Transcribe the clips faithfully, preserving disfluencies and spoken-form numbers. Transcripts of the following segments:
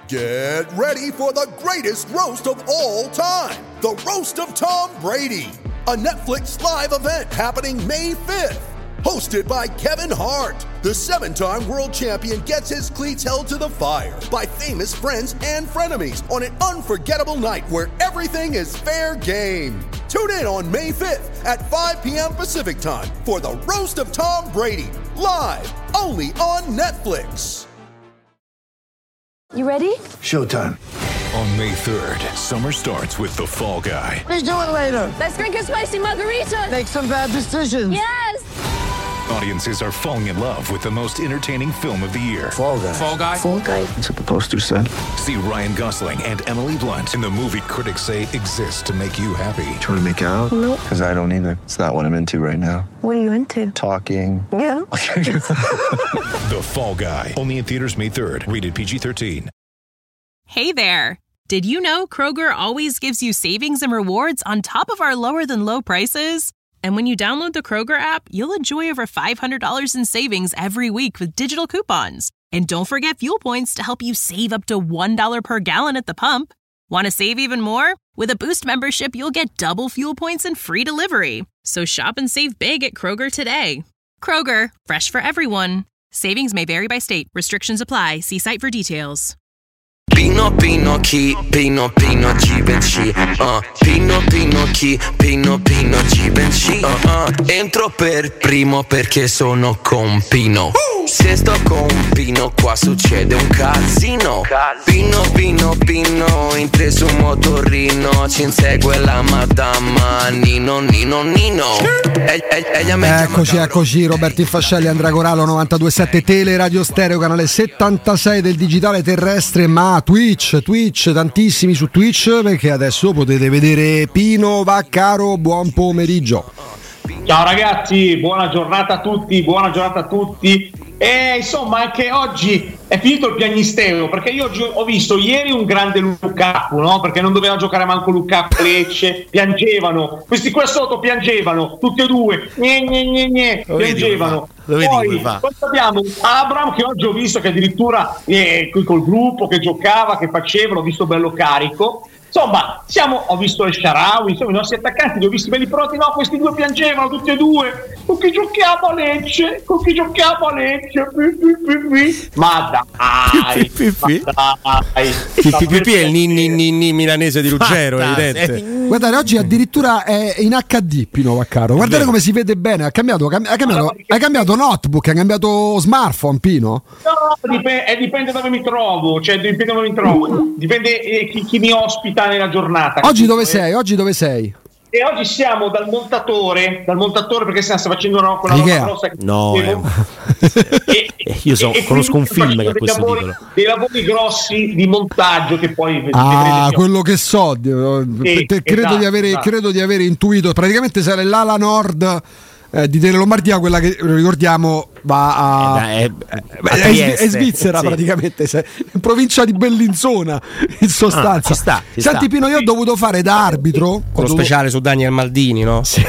Get ready for the greatest roast of all time, the Roast of Tom Brady, a Netflix live event happening May fifth. Hosted by Kevin Hart, the seven-time world champion gets his cleats held to the fire by famous friends and frenemies on an unforgettable night where everything is fair game. Tune in on May fifth at five p.m. Pacific time for the Roast of Tom Brady, live only on Netflix. You ready? Showtime. On May third, summer starts with The Fall Guy. Let's do it later. Let's drink a spicy margarita. Make some bad decisions. Yes! Audiences are falling in love with the most entertaining film of the year. Fall Guy. Fall Guy? Fall Guy. That's what the poster said. See Ryan Gosling and Emily Blunt in the movie critics say exists to make you happy. Trying to make it out? Nope. Because I don't either. It's not what I'm into right now. What are you into? Talking. Yeah. The Fall Guy. Only in theaters May third. Rated P G thirteen. Hey there. Did you know Kroger always gives you savings and rewards on top of our lower than low prices? And when you download the Kroger app, you'll enjoy over five hundred dollars in savings every week with digital coupons. And don't forget fuel points to help you save up to one dollar per gallon at the pump. Want to save even more? With a Boost membership, you'll get double fuel points and free delivery. So shop and save big at Kroger today. Kroger, fresh for everyone. Savings may vary by state. Restrictions apply. See site for details. Pino Pino chi, Pino Pino Givenchy, uh, Pino Pino chi, Pino Pino Givenchy, uh, uh, entro per primo perché sono con Pino. Se sto con Pino qua succede un casino. Pino Pino Pino in tre su motorino, ci insegue la madama Nino Nino Nino. E, e, eccoci eccoci Roberto Fascelli, Andrea Corallo, novantadue sette Tele Radio Stereo, canale settantasei del digitale terrestre, ma Twitch, Twitch, tantissimi su Twitch, perché adesso potete vedere Pino Vaccaro. Buon pomeriggio. Ciao ragazzi, buona giornata a tutti, buona giornata a tutti. E insomma anche oggi è finito il piagnisteo, perché io oggi ho visto ieri un grande Lukaku, no? Perché non doveva giocare manco Lukaku, Lecce, piangevano, questi qua sotto piangevano, tutti e due, gne, gne, gne, gne, piangevano. Poi, poi abbiamo Abraham che oggi ho visto che addirittura eh, col gruppo che giocava, che faceva, l'ho visto bello carico. Insomma, siamo, ho visto il Shaarawy, insomma i nostri attaccanti li ho visti belli pronti, no, questi due piangevano tutti e due, con chi giochiamo a Lecce, con chi giochiamo a Lecce, ma dai, ma dai, P P P è il ninni ninni milanese di Ruggero, è evidente. Guardate, oggi addirittura è in acca di Pino Vaccaro, guardate come si vede bene, ha cambiato, ha cambiato, ha cambiato notebook, ha cambiato smartphone, Pino? No, dipende, eh, dipende dove mi trovo, cioè dipende dove mi trovo, dipende eh, chi, chi mi ospita nella giornata. Oggi dove sei? Oggi dove sei? E oggi siamo dal montatore, dal montatore perché stiamo facendo una, quella roba grossa che no, eh. e, io so, e conosco un film che ha questo lavori, titolo. Dei lavori grossi di montaggio che poi ah, quello che so, sì, credo, esatto, di avere, esatto. credo di avere intuito, praticamente sarà l'ala nord Eh, di Tele Lombardia, quella che ricordiamo va a eh, è, è, è Svizzera, sì. Praticamente in provincia di Bellinzona in sostanza. Ah, ci sta, ci Senti sta. Pino, io ho dovuto fare da arbitro con lo dovuto... speciale su Daniel Maldini, no? Sì.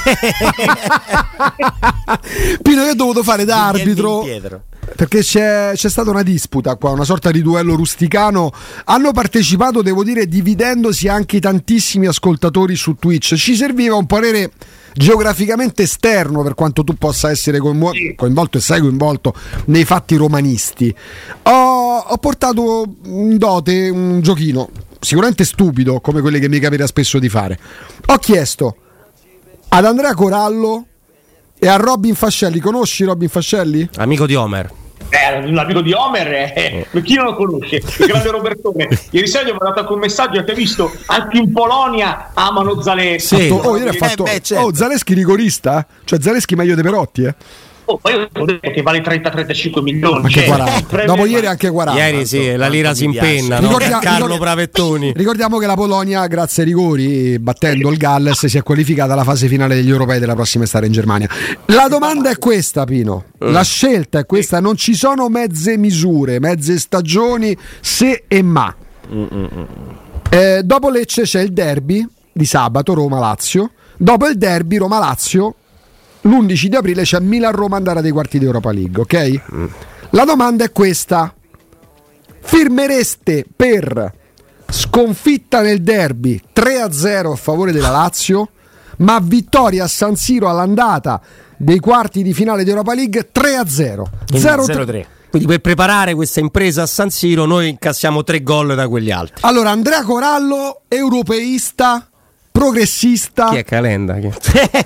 Pino, io ho dovuto fare da arbitro perché c'è, c'è stata una disputa qua, una sorta di duello rusticano. Hanno partecipato, devo dire, dividendosi anche tantissimi ascoltatori su Twitch. Ci serviva un parere geograficamente esterno, per quanto tu possa essere coinvolto e sei coinvolto nei fatti romanisti. Ho, ho portato in dote un giochino sicuramente stupido, come quelli che mi capita spesso di fare. Ho chiesto ad Andrea Corallo e a Robin Fascelli. Conosci Robin Fascelli? Amico di Homer. Eh, l'amico di Homer, eh, eh. Chi non lo conosce? Il grande Robertone. Ieri sera gli ho mandato un messaggio, avete visto? Anche in Polonia amano Zaleschi. Sì. Oh, ieri ha fatto, eh beh, certo. oh, Zaleschi rigorista? Cioè Zaleschi meglio di Perotti, eh? Oh, ma io ho detto che vale trenta trentacinque milioni. Anche quaranta. Dopo ieri anche quaranta. Ieri sì, la lira si impenna, no? Ricordia- Carlo ricordia- Bravettoni. Ricordiamo che la Polonia, grazie ai rigori, battendo il Galles, si è qualificata alla fase finale degli europei della prossima estate in Germania. La domanda è questa, Pino. La scelta è questa, non ci sono mezze misure, mezze stagioni, se e ma. Eh, dopo Lecce c'è il derby di sabato, Roma-Lazio. Dopo il derby Roma-Lazio, l'undici di aprile c'è Milan-Roma andare dei quarti di Europa League, ok? La domanda è questa: firmereste per sconfitta nel derby tre a zero a favore della Lazio, ma vittoria a San Siro all'andata dei quarti di finale di Europa League tre a zero. zero tre. Quindi per preparare questa impresa a San Siro noi incassiamo tre gol da quegli altri. Allora, Andrea Corallo, europeista, progressista. Chi è Calenda? Chi è?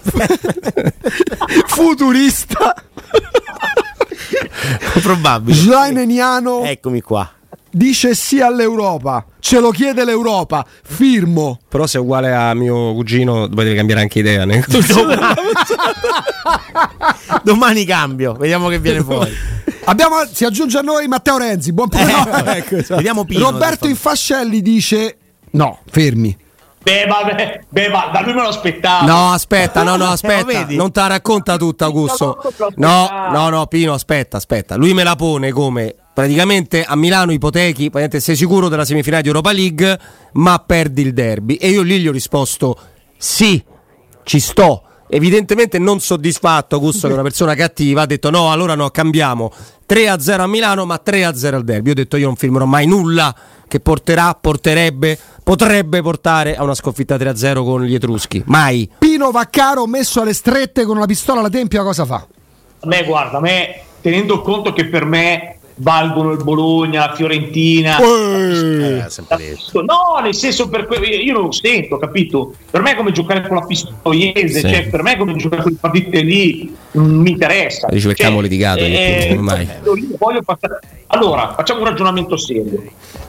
Futurista. Probabile. Slaineniano. Eccomi qua. Dice sì all'Europa, ce lo chiede l'Europa, firmo. Però se è uguale a mio cugino deve cambiare anche idea. Ne? Domani cambio, vediamo che viene fuori. Abbiamo, si aggiunge a noi Matteo Renzi, buon pomeriggio. Eh, ecco, esatto. Vediamo Pino. Roberto Infascelli dice no, fermi. Beh, vabbè, beh, ma da lui me lo aspettavo. No, aspetta, no, no, aspetta. Vedi? Non te la racconta tutta, Augusto. No, no, no, Pino, aspetta, aspetta. Lui me la pone come praticamente a Milano ipotechi, praticamente sei sicuro della semifinale di Europa League, ma perdi il derby. E io lì gli ho risposto sì, ci sto. Evidentemente non soddisfatto, Augusto, che è una persona cattiva, ha detto no, allora no, cambiamo. tre a zero a Milano, ma tre a zero al derby. Io ho detto io non firmerò mai nulla che porterà, porterebbe, potrebbe portare a una sconfitta tre a zero con gli Etruschi. Mai. Pino Vaccaro messo alle strette con una pistola alla tempia, cosa fa? A me, guarda, a me, tenendo conto che per me valgono il Bologna, la Fiorentina, Eh, sempre no, nel senso, per que- io non lo sento, capito? Per me è come giocare con la Pistoiese, Sì. cioè per me è come giocare con le partite lì, non mi interessa. Dici perché Cioè, abbiamo litigato, eh, io mai. io voglio passare- allora facciamo un ragionamento serio,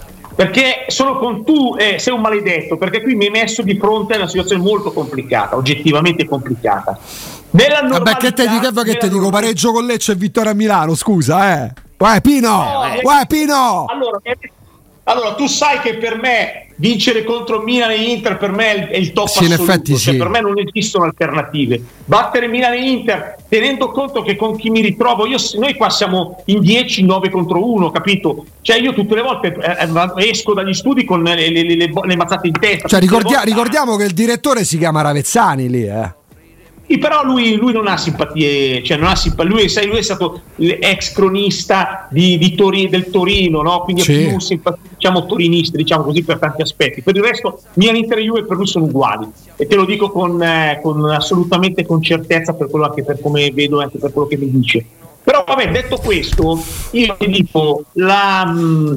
perché sono con tu eh, sei un maledetto, perché qui mi hai messo di fronte a una situazione molto complicata, oggettivamente complicata. Nella Vabbè, che te dico, che te dico pareggio con Lecce e vittoria a Milano, scusa, eh. Vai Pino, No, vai Pino. Allora, allora, tu sai che per me vincere contro Milan e Inter per me è il, è il top Sì, in assoluto, effetti cioè, sì. per me non esistono alternative. Battere Milan e Inter, tenendo conto che con chi mi ritrovo io, noi qua siamo in dieci, nove contro uno, capito? Cioè io tutte le volte eh, esco dagli studi con le, le, le, le, le mazzate in testa. Cioè, Tutte le ricordia- volte- ricordiamo che il direttore si chiama Ravezzani lì, eh. Sì, però lui, lui non ha simpatie, cioè non ha simp- lui, sai, lui è stato ex cronista di, di Tori- del Torino, no? Quindi Sì. è più simpa- diciamo torinista, diciamo così, per tanti aspetti. Per il resto Milan, Inter e Juve per lui sono uguali, e te lo dico con, eh, con assolutamente con certezza, per quello, anche per come vedo, anche per quello che mi dice. Però vabbè, detto questo, io ti dico la mh,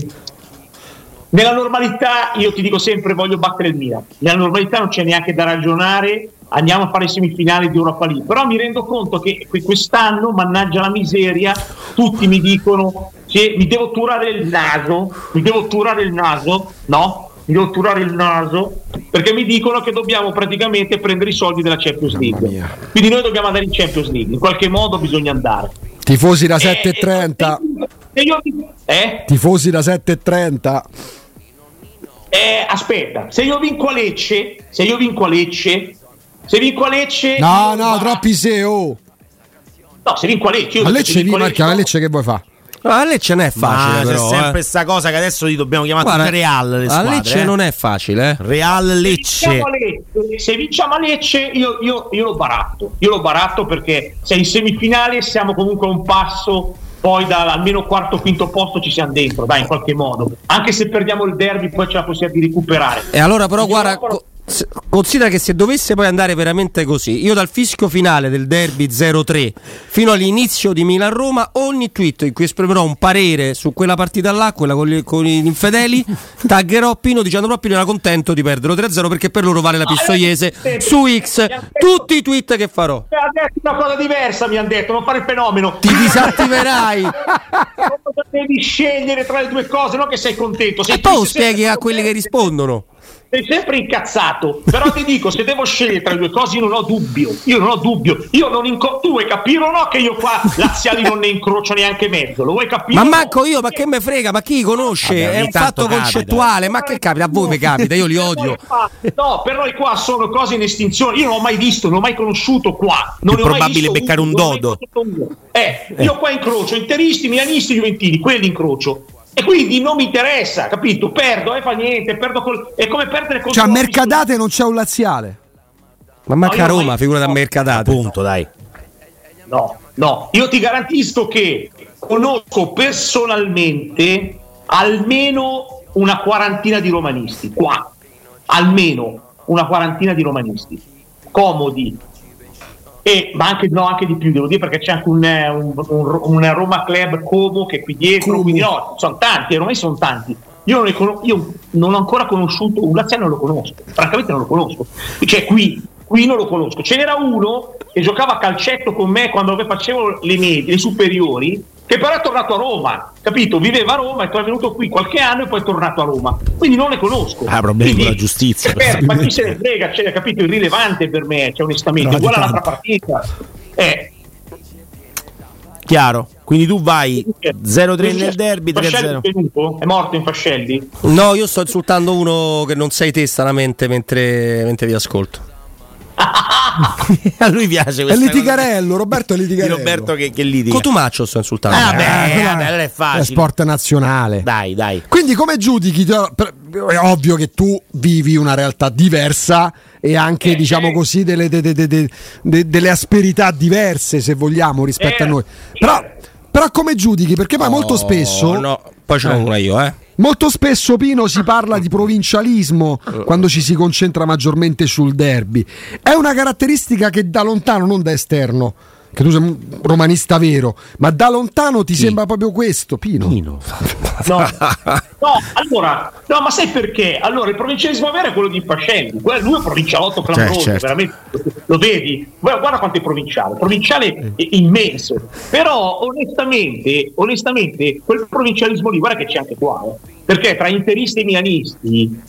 nella normalità io ti dico sempre voglio battere il Milan, nella normalità non c'è neanche da ragionare, andiamo a fare semifinali di Europa League, però mi rendo conto che quest'anno, mannaggia la miseria, tutti mi dicono che mi devo turare il naso, mi devo turare il naso, no? Mi devo turare il naso perché mi dicono che dobbiamo praticamente prendere i soldi della Champions League, quindi noi dobbiamo andare in Champions League, in qualche modo bisogna andare. Tifosi da sette e trenta. Eh, io, eh? Tifosi da sette e trenta. Eh, aspetta, se io vinco a Lecce, se io vinco a Lecce, se vinco a Lecce, No, io- no, ma- troppi se, oh. No, se vinco a Lecce, io A se Lecce vinco lì, a Marca, a Lecce che vuoi fare? A Lecce non è facile, Ma però. c'è sempre eh. sta cosa che adesso li dobbiamo chiamare Guarda, tutte Real le a squadre, Lecce eh. non è facile, eh. Real Se Lecce. vinciamo a Lecce, se vinciamo a Lecce io, io, io lo baratto, io lo baratto perché se in semifinale siamo comunque a un passo, poi da almeno quarto quinto posto ci siamo dentro, dai, in qualche modo. Anche se perdiamo il derby poi ce la possiamo di recuperare. E allora però Io guarda, però- co- se- considera che se dovesse poi andare veramente così, io dal fischio finale del derby zero tre fino all'inizio di Milan-Roma, ogni tweet in cui esprimerò un parere su quella partita là, quella con gli, con gli infedeli, taggerò Pino dicendo però Pino era contento di perdere tre a zero perché per loro vale la Pistoiese su X, tutti i tweet che farò. Mi hanno detto una cosa diversa, mi hanno detto, non fare il fenomeno. Ti disattiverai. Devi scegliere tra le due cose, non che sei contento. Sei E poi lo sei spieghi sempre- a quelli che rispondono. Sei sempre incazzato, però ti dico, se devo scegliere tra le due cose io non ho dubbio, io non ho dubbio, io non inco- tu vuoi capire o no che io qua laziali non ne incrocio neanche mezzo, lo vuoi capire? Ma o no? manco io, ma che me frega, ma chi li conosce? Vabbè, È ogni un tanto fatto capita. concettuale, ma che capita? A voi mi capita, io li Per odio. noi qua- no, per noi qua sono cose in estinzione, io non l'ho mai visto, non l'ho mai conosciuto qua. Non Più ne ho mai probabile visto beccare uno, un non ho mai dodo. conosciuto uno. Eh, io qua incrocio interisti, milanisti, juventini, quelli incrocio. E quindi non mi interessa, capito? Perdo, e fa niente, perdo col... è come perdere contro Cioè, a la Mercadate non c'è un laziale. Ma manca No, io Roma, mai- figurati a no. Mercatate. Punto, dai. No, no, io ti garantisco che conosco personalmente almeno una quarantina di romanisti qua, almeno una quarantina di romanisti comodi, e, ma anche, no, anche di più devo dire, perché c'è anche un, un, un, un Roma Club Como che è qui dietro, Como. Quindi no, sono tanti, i romani sono tanti. Io non, con- io non ho ancora conosciuto un laziale, non lo conosco, francamente non lo conosco, cioè qui, qui non lo conosco. Ce n'era uno che giocava a calcetto con me quando facevo le medie, le superiori, che però è tornato a Roma, capito? Viveva a Roma e poi è venuto qui qualche anno e poi è tornato a Roma, quindi non le conosco. Ah, problemi con la giustizia. Per, ma chi se ne frega, cioè, capito? Irrilevante per me, cioè, onestamente, uguale all'altra partita. Eh. Chiaro, quindi tu vai zero tre nel derby, tre a zero. È morto in Fascelli? No, io sto insultando uno che non sei te stranamente mentre, mentre vi ascolto. A lui piace è questa litigarello, cosa. Roberto è litigarello. Di Roberto che, che litiga. Cotumaccio sto insultando. Ah, beh, eh, vabbè, allora è facile. È sport nazionale. Dai, dai. Quindi come giudichi? È ovvio che tu vivi una realtà diversa e anche, eh, diciamo eh. così, delle, de, de, de, de, de, delle asperità diverse, se vogliamo, rispetto eh. a noi. Però, però come giudichi? Perché poi oh, molto spesso... No, poi ce l'ho una io, eh. Molto spesso, Pino, si parla di provincialismo quando ci si concentra maggiormente sul derby. È una caratteristica che da lontano, non da esterno, che tu sei un romanista vero, ma da lontano ti sì. sembra proprio questo, Pino? Pino. No, no, allora, no, ma sai perché? Allora, il provincialismo vero è quello di Fascelli, lui è un provincialotto clamoroso, cioè, certo. veramente, lo vedi? Guarda quanto è provinciale, provinciale è immenso, però onestamente, onestamente, quel provincialismo lì, guarda che c'è anche qua, eh, perché tra interisti e milanisti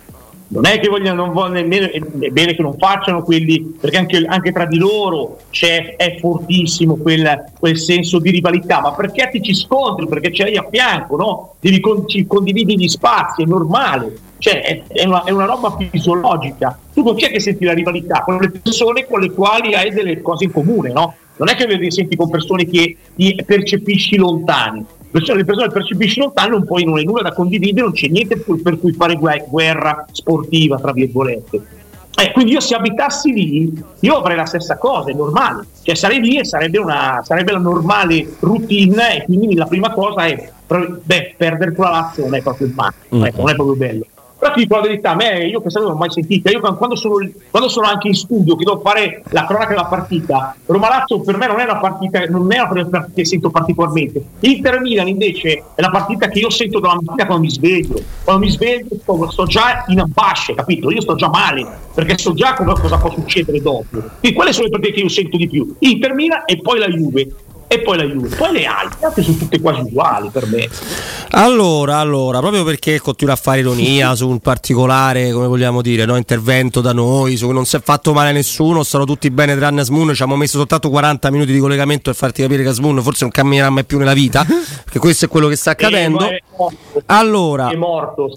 non è che vogliono, non vogliono nemmeno, è bene che non facciano quelli, perché anche, anche tra di loro c'è, è fortissimo quel, quel senso di rivalità, ma perché ti ci scontri, perché ce l'hai a fianco, no? Devi con, ci condividi gli spazi, è normale, cioè è, è, una, è una roba fisiologica. Tu con chi è che senti la rivalità? Con le persone con le quali hai delle cose in comune, no? Non è che le senti con persone che ti percepisci lontani. Le persone percepisci lontano, non puoi, non hai nulla da condividere, non c'è niente per cui fare guerra sportiva, tra virgolette. Eh, quindi io se abitassi lì, io avrei la stessa cosa, è normale, cioè sarei lì e sarebbe, una, sarebbe la normale routine, e quindi la prima cosa è, beh, perdere con la Lazio non è proprio il massimo, mm-hmm. non è proprio bello. Però ti dico la verità, a me, io questa cosa non l'ho mai sentita. Io quando sono, quando sono anche in studio, che devo fare la cronaca della partita, Roma-Lazio per me non è una partita, non è una partita che sento particolarmente. Inter-Milan invece è la partita che io sento dalla mattina quando mi sveglio. Quando mi sveglio sto, sto già in ambasce, capito? Io sto già male, perché so già cosa, cosa può succedere dopo. Quindi quelle sono le partite che io sento di più. Inter-Milan e poi la Juve. E poi la Juve, poi le altre sono tutte quasi uguali per me. Allora, allora, proprio perché continua a fare ironia su un particolare, come vogliamo dire, no? Intervento da noi, su cui non si è fatto male a nessuno, stanno tutti bene tranne Asmun, ci abbiamo messo soltanto quaranta minuti di collegamento per farti capire che Asmun forse non camminerà mai più nella vita, perché questo è quello che sta accadendo. È morto. Allora, è morto.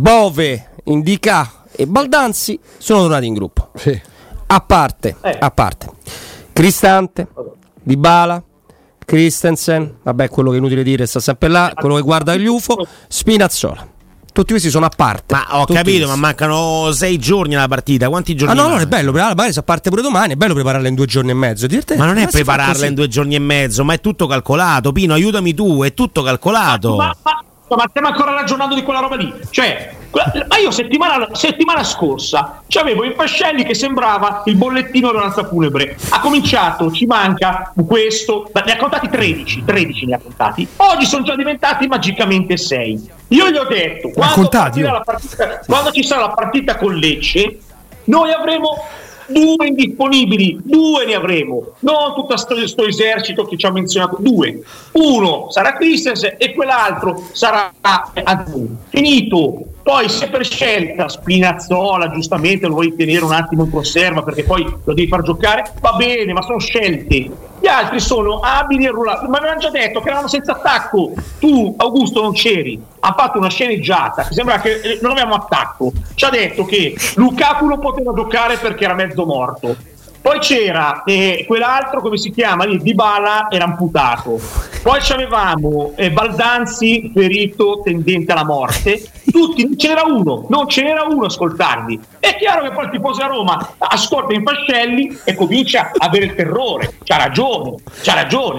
Bove, Indica e Baldanzi sono tornati in gruppo. Sì. A parte, eh. a parte Cristante, Dybala, Christensen, vabbè, quello che è inutile dire, sta sempre là, quello che guarda gli U F O, Spinazzola. Tutti questi sono a parte. Ma ho Tutti capito, questi. ma mancano sei giorni alla partita. Quanti giorni? Ah no, no, è bello prepararla, a parte pure domani, è bello prepararla in due giorni e mezzo. Dirte, ma non è prepararla in due giorni e mezzo, ma è tutto calcolato. Pino, aiutami tu, è tutto calcolato. Ma, ma, ma, ma stiamo ancora ragionando di quella roba lì. Cioè, ma io settimana, settimana scorsa c'avevo in Fascelli che sembrava il bollettino dell'onanza funebre. Ha cominciato, ci manca questo, ne ha contati tredici, tredici ne ha contati. Oggi sono già diventati magicamente sei. Io gli ho detto, quando, la partita, quando ci sarà la partita con Lecce, noi avremo due indisponibili, due ne avremo, non tutto questo esercito che ci ha menzionato, due. Uno sarà Christensen e quell'altro sarà Azul. Finito. Poi se per scelta Spinazzola giustamente lo vuoi tenere un attimo in conserva perché poi lo devi far giocare, va bene, ma sono scelte. Gli altri sono abili e rullati, ma avevano già detto che erano senza attacco. Tu, Augusto, non c'eri, ha fatto una sceneggiata che sembra che non avevamo attacco. Ci ha detto che Lukaku non poteva giocare perché era mezzo morto. Poi c'era eh, quell'altro, come si chiama lì, Dybala, era amputato. Poi c'avevamo eh, Baldanzi ferito tendente alla morte. Tutti, ce n'era uno, non ce n'era uno a ascoltarli. È chiaro che poi il tifoso a Roma ascolta in Fascelli e comincia a avere il terrore. C'ha ragione, c'ha ragione, no?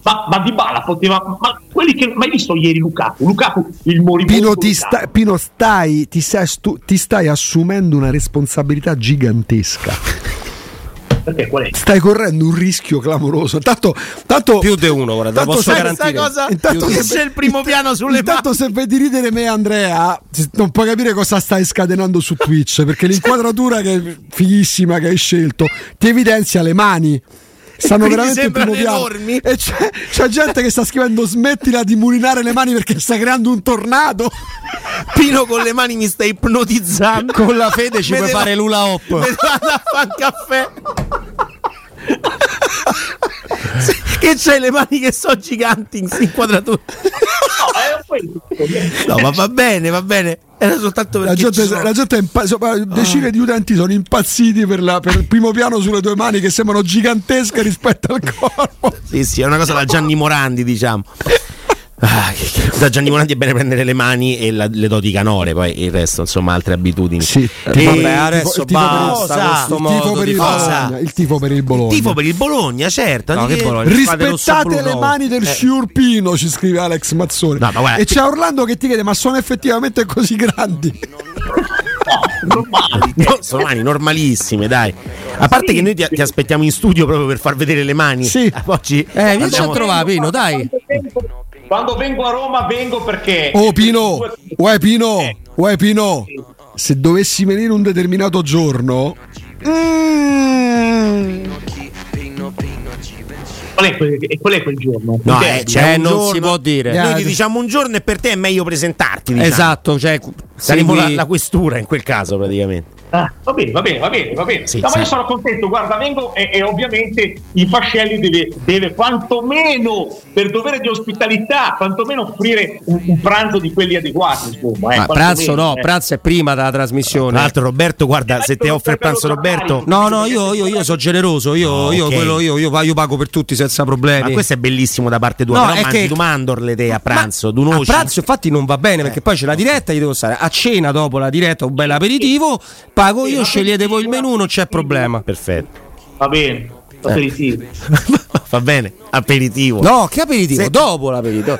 Ma, ma Dybala poteva, ma quelli che mai visto ieri Lukaku, Lukaku il moribondo. Pino, ti, sta, Pino stai, ti, stai stu, ti stai assumendo una responsabilità gigantesca. Perché qual è? Stai correndo un rischio clamoroso. Tanto, tanto più di uno, guarda, tanto posso sai garantire. Cosa? Intanto Se se c'è il primo piano sulle intanto mani. se vedi ridere me e Andrea, non puoi capire cosa stai scatenando su Twitch, perché l'inquadratura che è fighissima che hai scelto ti evidenzia le mani. Stanno veramente in primo piano. Enormi. E c'è, c'è gente che sta scrivendo smettila di mulinare le mani perché stai creando un tornado. Pino con le mani mi sta ipnotizzando. Con la fede ci Me puoi devo- fare l'ula hop. Me ne vado a fare un caffè. Sì, che c'hai le mani che sono giganti in inquadratura. No, ma va bene, va bene. Era soltanto perché La gente, ci sono- la gente è impa- sopra- decine di utenti sono impazziti per, la, per il primo piano sulle tue mani che sembrano gigantesche rispetto al corpo. Sì, sì, è una cosa da Gianni Morandi, diciamo. Ah, che- che- da Gianni Morandi è bene prendere le mani e la- le doti canore, poi il resto, insomma, altre abitudini. Sì, E- Vabbè, adesso il tifo per il- basta Cosa? questo il tifo modo per di il fare. Bologna, il tifo per il Bologna. Tifo per il Bologna, certo. No, di- che Bologna? Squadre Rispettate le rosso-blu, mani del Eh. sciurpino, ci scrive Alex Mazzoni. No, ma guarda- e c'è Orlando che ti chiede: ma sono effettivamente così grandi? No, sono mani normalissime, dai. A parte che noi ti, ti aspettiamo in studio proprio per far vedere le mani. Sì. Oggi Eh, vieni a abbiamo- trovare, Pino, dai. Quando vengo a Roma vengo perché Oh Pino, uè Pino, uè Pino, se dovessi venire un determinato giorno, mm, qual è quel, e qual è quel giorno? No, Perché- eh, c'è Eh, un non giorno- si può dire. Noi ti diciamo un giorno e per te è meglio presentarti. Diciamo. Esatto, cioè Saremo la, segui- la questura in quel caso, praticamente. Ah, va bene, va bene, va bene, va bene. Sì, no, sì. ma io sono contento, guarda, vengo e, e ovviamente il Fascelli deve, deve quantomeno, per dovere di ospitalità, quantomeno offrire un, un pranzo di quelli adeguati, insomma. Eh, Ma pranzo quantomeno, no, eh. pranzo è prima della trasmissione. Tra l'altro, Roberto, guarda, se ti offre il pranzo, Roberto. No, no, io, io, io sono generoso, io, No, io, ok. quello, io, io, io pago per tutti senza problemi. Ma questo è bellissimo da parte tua. No, però è mangi che- tu mandorle te a pranzo, Ma tu a noci. pranzo infatti non va bene perché poi c'è la diretta, io devo stare a cena dopo la diretta, un bel aperitivo, pago io, scegliete voi il menù, non c'è problema. Perfetto. Va bene, aperitivo. Va bene, aperitivo. No, che aperitivo? Se- Dopo l'aperitivo.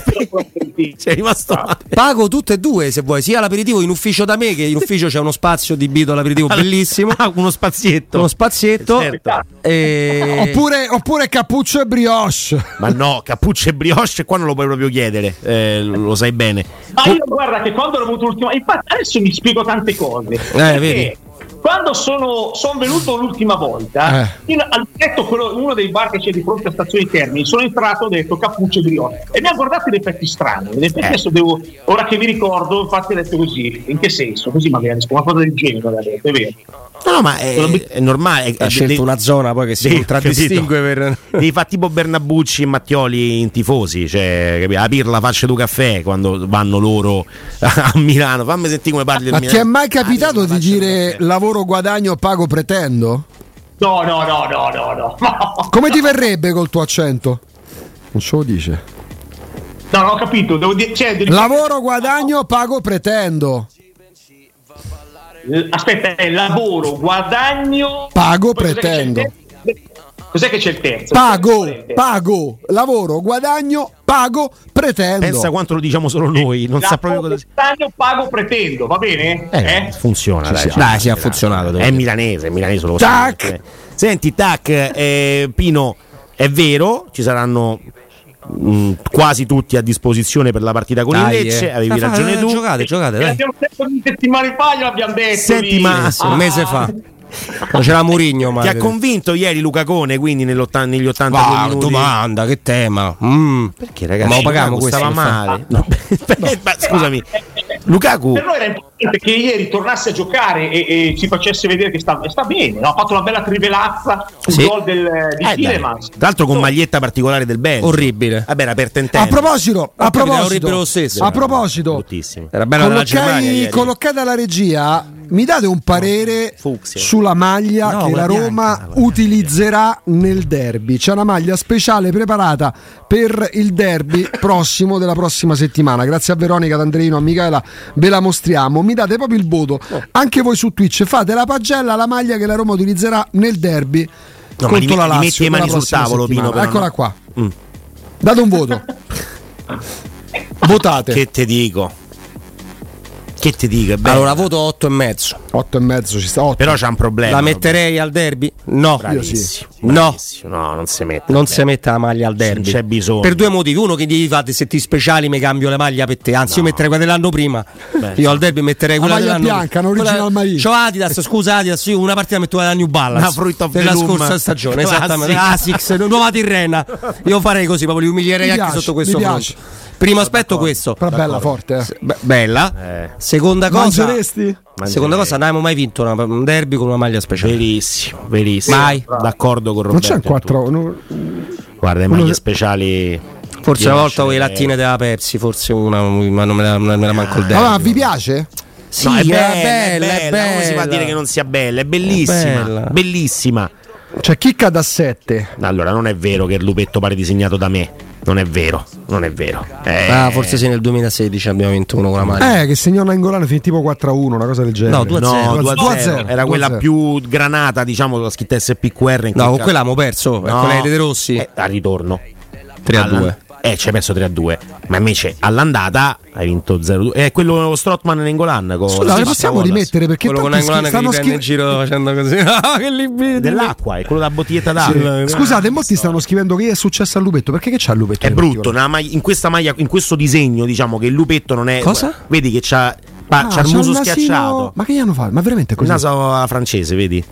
Sei rimasto male. Pago tutte e due se vuoi, sia l'aperitivo in ufficio da me, che in ufficio c'è uno spazio adibito all'aperitivo bellissimo. Ah, uno spazietto. Uno spazietto. Certo. E... oppure, oppure cappuccio e brioche. Ma no, cappuccio e brioche qua non lo puoi proprio chiedere, eh, lo sai bene. Ma io guarda che quando ho avuto l'ultima, infatti adesso mi spiego tante cose. Eh, vedi. Quando sono, sono venuto l'ultima volta, Eh. io al detto quello, uno dei bar che c'è di fronte a Stazione Termini, sono entrato, ho detto cappuccio e brioche e mi ha guardato in effetti strano. In effetti Eh. adesso devo, ora che mi ricordo, infatti ho detto così. In che senso? Così magari, una cosa del genere, ha detto, è vero. No, no, ma è, è normale. È, Ha scelto devi- una zona poi che si sì, contraddistingue capito. per... Devi fare tipo Bernabucci e Mattioli in tifosi, cioè capito? A Pirla faccia tu caffè quando vanno loro a Milano. Fammi sentire come parli Ma del ti è Milano. mai capitato Ah, di faccia dire tu caffè. lavoro, guadagno, pago, pretendo? No, no, no, no, no, no. No, Come ti verrebbe col tuo accento? Non ce lo dice. no, non ho capito. Devo dire, cioè, devi- Lavoro, guadagno, pago, pretendo. Eh, Aspetta, è lavoro, guadagno. Pago, Poi cos'è che c'è il pretendo. terzo? Cos'è che c'è il terzo? Pago, pago, lavoro, guadagno, pago, pretendo. Pensa quanto lo diciamo solo noi, non sa proprio cosa. Guadagno, pago, pretendo, va bene? Eh, Eh? funziona, dai, sì. Dai, sì, ha funzionato, devo È dire. milanese, è milanese lo Tac! so. Senti, tac, eh, Pino, è vero, ci saranno mh, quasi tutti a disposizione per la partita con Dai, il Lecce, eh. avevi Dai, fa- ragione tu. Giocate, giocate, Eh, dai. Abbiamo detto due settimane fa, gliel'abbiamo detto. Senti, lì. ma- Sì, un mese fa. Non c'era Murigno, ma Ti ha convinto ieri Luca Cone, quindi nell'otta- negli ottantadue Va, minuti? domanda, che tema. Mm. Perché ragazzi, Ma lo paghiamo Lukaku stava questo, male. No. Ma scusami, Lukaku Per noi era importante che ieri tornasse a giocare e, e ci facesse vedere che sta, sta bene, no? Ha fatto una bella trivelazza sul Sì. gol del, di Eh, dai. Tielemans. Tra l'altro con maglietta particolare del Belgio. Orribile. Vabbè, era aperta in A tempo. proposito, a capito, era orribile proposito, lo stesso. a proposito, Bruttissimo. Era bella la Germania collocai, ieri. collocata alla regia, mi date un parere Fucsia. sulla maglia No, che quella la bianca, Roma quella bianca. utilizzerà nel derby. C'è una maglia speciale preparata per il derby prossimo della prossima settimana. Grazie a Veronica, ad Andreino, a Michela, ve la mostriamo. Mi date proprio il voto. Anche voi su Twitch fate la pagella, la maglia che la Roma utilizzerà nel derby No, ma contro li- la li Lazio metti le per la mani sul prossima tavolo, Pino, settimana. però, Eccola no? qua. Mm. Date un voto. Votate. Che te dico? Che ti dico? Allora voto otto e mezzo. otto e mezzo ci sta. otto. Però c'ha un problema. La metterei al derby? No. Bravissimo. No. Bravissimo. No, non si mette. Non si mette la maglia al derby. Non c'è bisogno. Per due motivi. Uno, che gli fate setti speciali, mi cambio la maglia per te. Anzi, No. io metterei quella dell'anno prima. Beh, io al derby metterei la quella maglia dell'anno bianca, non original marino. C'ho Adidas, scusa Adidas, io una partita metto la New Balance. Una Fruit of the della Loom. scorsa stagione, Classic. esattamente. Asics, nuova Tirrena. Io farei così, proprio li umilierei Mi anche piace, sotto questo mi fronte. piace. Primo aspetto questo. Però bella forte. Eh. Be- bella. Eh. Seconda cosa. Mangeresti? Seconda cosa, non abbiamo mai vinto una- un derby con una maglia speciale. Verissimo, verissimo. Mai. D'accordo con Non Roberto. c'è un quattro. No, Guarda, le Uno maglie che- speciali. Forse io una volta con le lascerei- lattine della Pepsi, forse una, ma non me la, non me la manco il derby. Allora, vi piace? Sì, No, è è bella, bella, è bella. Come si fa a dire che non sia bella? È bellissima. È bella. Bellissima. Cioè, chicca da sette. Allora, non è vero che il lupetto pare disegnato da me. Non è vero, non è vero. Eh, Ah, forse sì, nel duemilasedici abbiamo vinto uno con la maglia. Eh, che segnò Nainggolan finì tipo quattro a uno, una cosa del genere. No, due a no, zero. due a due a zero. zero. Era quella due a zero. più granata, diciamo, con la scritta S P Q R. In No, quel con caso. quella abbiamo perso. No. Quella di De Rossi. Eh, al ritorno tre a Alla- due. Eh, ci hai perso tre a due. Ma invece all'andata hai vinto zero a due. È quello Strootman e Nengolan. Con Scusa, le possiamo rimettere perché Quello con tanti Nainggolan stanno che li prende in scrivendo. giro facendo così. Ah, che libidine. dell'acqua, è quello da bottiglietta d'acqua. Scusate, molti stanno scrivendo che è successo al lupetto. Perché che c'ha il lupetto? È in brutto, particolare? nella maglia- in questa maglia, in questo disegno, diciamo che il lupetto non è. Cosa? Vedi che c'ha, pa- Ah, c'ha il c'ha muso un nasino- schiacciato. Ma che gli hanno fatto? Ma veramente è Il così? naso alla francese, vedi?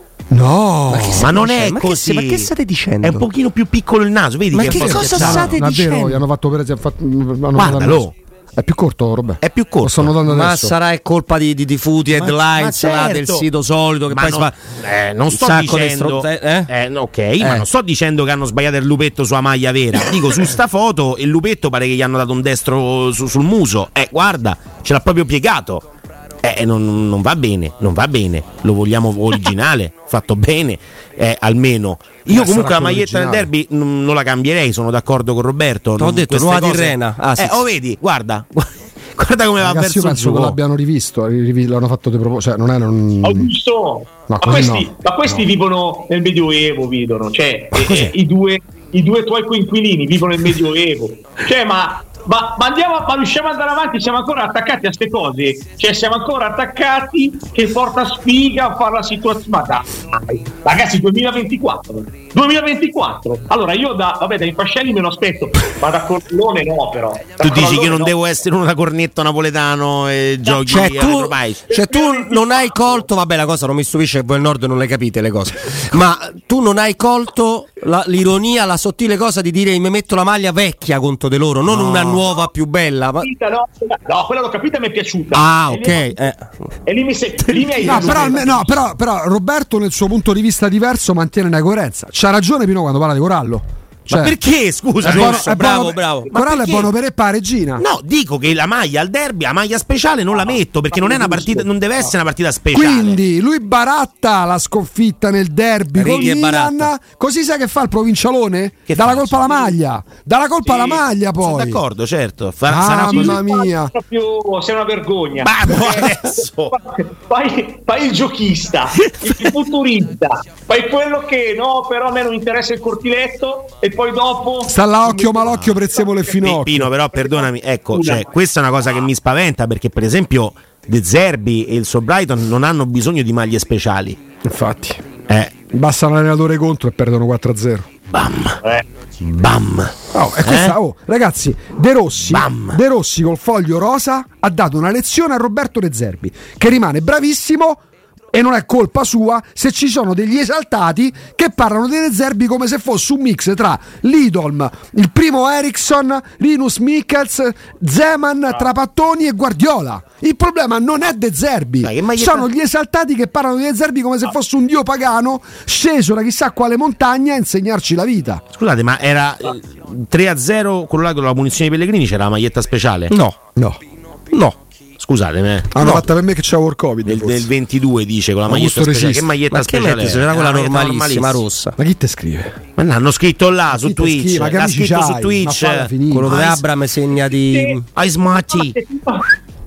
No, Ma non è Ma che così. se- ma che state dicendo? È un pochino più piccolo il naso, vedi? Ma che, che è un po' cosa schiacciato. state davvero, dicendo? gli hanno fatto per esempio. Guardalo. È più corto, Robè. È più corto. Lo sto notando Ma adesso. sarà colpa di, di, di Footy Ma- Headlines ma là, certo. del sito solito che Ma poi no- si fa eh, non un sto sacco di dicendo stronze- eh? eh, no, ok, ma Eh. non sto dicendo che hanno sbagliato il lupetto sulla maglia vera. Dico, su sta foto il lupetto pare che gli hanno dato un destro su- sul muso. Eh, guarda, ce l'ha proprio piegato. Eh, non, non va bene, non va bene. Lo vogliamo originale, fatto bene, eh, almeno. Io Ma comunque sarà la maglietta del originale. derby non, non la cambierei, sono d'accordo con Roberto. T'ho Non- detto, queste nuova cose- Tirrena. Ah, sì, eh, sì. oh, vedi, guarda, guarda come va Ragazzi, verso io il penso che giù. l'abbiano rivisto. rivi- L'hanno fatto dei propos- Cioè, non è. Non... Augusto, No, ma così questi, no. ma questi No. vivono nel Medioevo, vivono, cioè eh, cos'è? eh, i, due, i due tuoi coinquilini vivono nel Medioevo, cioè ma, ma, ma andiamo, ma riusciamo ad andare avanti, siamo ancora attaccati a ste cose, cioè siamo ancora attaccati che porta sfiga a fare la situazione, ma dai, ragazzi, duemilaventiquattro duemilaventiquattro, allora io da, vabbè, da Infascelli me lo aspetto, ma da Corleone no, però da Tu dici che Corleone non no. devo essere uno da cornetto napoletano e giochi Cioè a tu, retropaici. cioè tu non hai colto, vabbè la cosa non mi stupisce che voi al nord non le capite le cose, ma tu non hai colto la- l'ironia, la sottile cosa di dire mi metto la maglia vecchia contro di loro, non No. una nuova più bella. Ma... No, no, quella l'ho capita e mi è piaciuta. Ah E ok, lì- eh. E lì mi, se- lì mi hai No, però, alme- no, però, però Roberto nel suo punto di vista diverso mantiene una coerenza. C'ha ragione Pino quando parla di Corallo. Cioè, Ma perché, scusa? è buono- Rosso? è bravo, buono- bravo. Ma Corallo è perché? buono per e pa regina. No, dico che la maglia al derby, la maglia speciale non la metto perché non è una partita, non deve essere una partita speciale. Quindi lui baratta la sconfitta nel derby Righi con e Milan. baratta. Così sai che fa il provincialone? Che Dalla faccio? colpa alla maglia. Dalla colpa alla maglia Sono poi. d'accordo, certo. Fa- Ah, sarà mamma mia. Proprio, sei una vergogna. Ma boh, Perché adesso. Fai, fai il giochista, il futurista, fai quello che no, però a me non interessa il cortiletto e poi dopo Sta là occhio malocchio, prezzemolo e finocchio. Pino, però perdonami, ecco, cioè, questa è una cosa che mi spaventa perché per esempio De Zerbi e il suo Brighton non hanno bisogno di maglie speciali. Infatti. Eh, Basta l'allenatore contro e perdono quattro a zero. bam. Eh. Bam. Oh, e questa, Eh? oh, ragazzi, De Rossi, Bam. De Rossi col foglio rosa ha dato una lezione a Roberto De Zerbi, che rimane bravissimo. E non è colpa sua se ci sono degli esaltati che parlano di De Zerbi come se fosse un mix tra Lidolm, il primo Eriksson, Rinus Michels, Zeman, Trapattoni e Guardiola. Il problema non è De Zerbi, Ma che maglietta- sono gli esaltati che parlano di De Zerbi come se fosse un dio pagano sceso da chissà quale montagna a insegnarci la vita. Scusate, ma era eh, tre a zero quello là con la munizione di Pellegrini, c'era la maglietta speciale? No, No, No. Scusatemi. eh. hanno No. fatta per me che c'era World Covid. Del, forse. del ventidue dice con la maglietta Augusto speciale. resiste. Che maglietta ma che speciale? metti? è? C'era È quella una maglietta normalissima rossa. Ma chi te scrive? Ma l'hanno scritto là su Chi te Twitch. scrive? Ma che L'ha amici scritto c'hai? su Ma Twitch. falla finire. Quello dove Ah, Abram segna di Ai smati.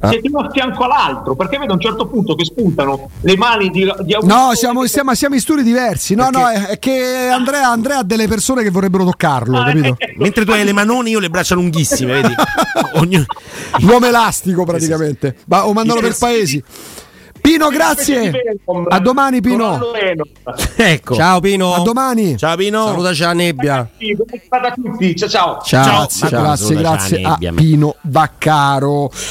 Ah. siete uno a fianco all'altro, perché vedo a un certo punto che spuntano le mani di, di Augusto. No, siamo, siamo, siamo in studi diversi. No, Perché- no, è, è che Andrea, Andrea ha delle persone che vorrebbero toccarlo, Ah, capito? eh, Mentre tu hai le manoni, io ho le braccia lunghissime, vedi? Ognuno... L'uomo elastico praticamente. Ma o mandalo per paesi. Pino, grazie. A domani, Pino. Ecco. Ciao Pino. A domani. Ciao Pino. Salutaci la nebbia. Buona giornata a tutti, ciao ciao. Ciao. Grazie, Ciao. grazie, Salutaci grazie la a nebbia. Pino Vaccaro.